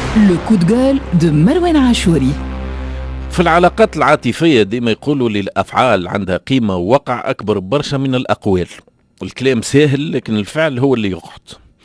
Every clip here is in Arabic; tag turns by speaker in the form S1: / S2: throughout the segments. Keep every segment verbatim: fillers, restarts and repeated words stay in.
S1: لو كو دو جول دو مروان عاشوري.
S2: في العلاقات العاطفية ديما يقولوا لي الأفعال عندها قيمة ووقع أكبر برشا من الأقوال. الكلام سهل لكن الفعل هو اللي يقعد.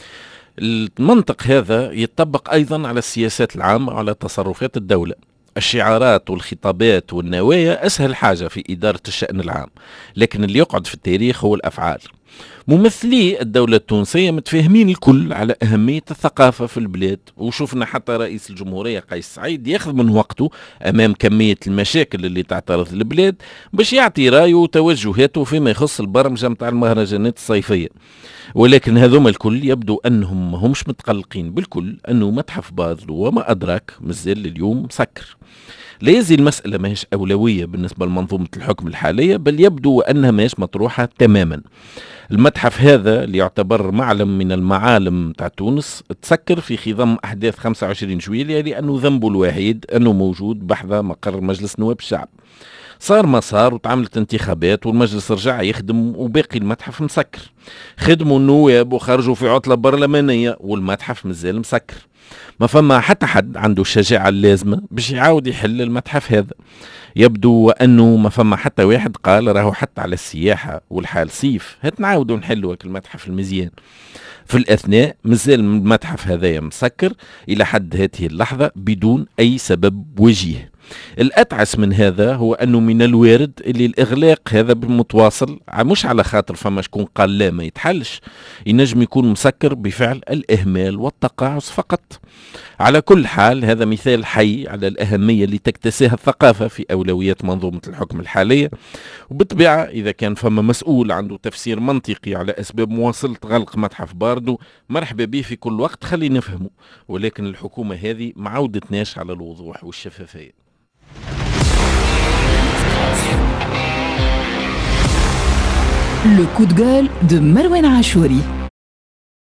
S2: المنطق هذا يتطبق أيضا على السياسات العامة وعلى تصرفات الدولة. الشعارات والخطابات والنوايا أسهل حاجة في إدارة الشأن العام، لكن اللي يقعد في التاريخ هو الأفعال. ممثلي الدولة التونسية متفاهمين الكل على أهمية الثقافة في البلاد، وشوفنا حتى رئيس الجمهورية قيس سعيد ياخذ من وقته أمام كمية المشاكل اللي تعترض البلاد باش يعطي رأيه وتوجهاته فيما يخص البرمجة متاع المهرجانات الصيفية. ولكن هذوما الكل يبدو أنهم ما همش متقلقين بالكل أنه متحف بازلو وما أدراك مازال اليوم مسكر. لا يزال المسألة ماهيش أولوية بالنسبة لمنظومة الحكم الحالية، بل يبدو أنها ماهيش مطروحة تماما. المتحف هذا اللي يعتبر معلم من المعالم تاع تونس تسكر في خضم أحداث خمسة وعشرين جويلية لأنه ذنبه الوحيد أنه موجود بحذا مقر مجلس نواب الشعب. صار ما صار وتعملت انتخابات والمجلس رجع يخدم وباقي المتحف مسكر. خدموا النواب وخرجوا في عطلة برلمانية والمتحف مازال مسكر. ما فما حتى حد عنده الشجاعة اللازمة باش يعاود يحل المتحف هذا. يبدو أنه ما فما حتى واحد قال راهو حتى على السياحة والحال صيف هات نعاودوا نحلوا المتحف المزيان. في الأثناء مازال المتحف هذا مسكر إلى حد هذه اللحظة بدون أي سبب وجيه. الأتعس من هذا هو أنه من الوارد اللي الإغلاق هذا بالمتواصل مش على خاطر فما شكون قال لا ما يتحلش، ينجم يكون مسكر بفعل الإهمال والتقاعس فقط. على كل حال هذا مثال حي على الأهمية اللي تكتسيها الثقافة في أولويات منظومة الحكم الحالية، وبالطبيعة إذا كان فما مسؤول عنده تفسير منطقي على أسباب مواصلة غلق متحف باردو مرحبا به في كل وقت خلي نفهمه، ولكن الحكومة هذه معودتناش على الوضوح والشفافية.
S1: Le coup de gueule de Marouane Achouri.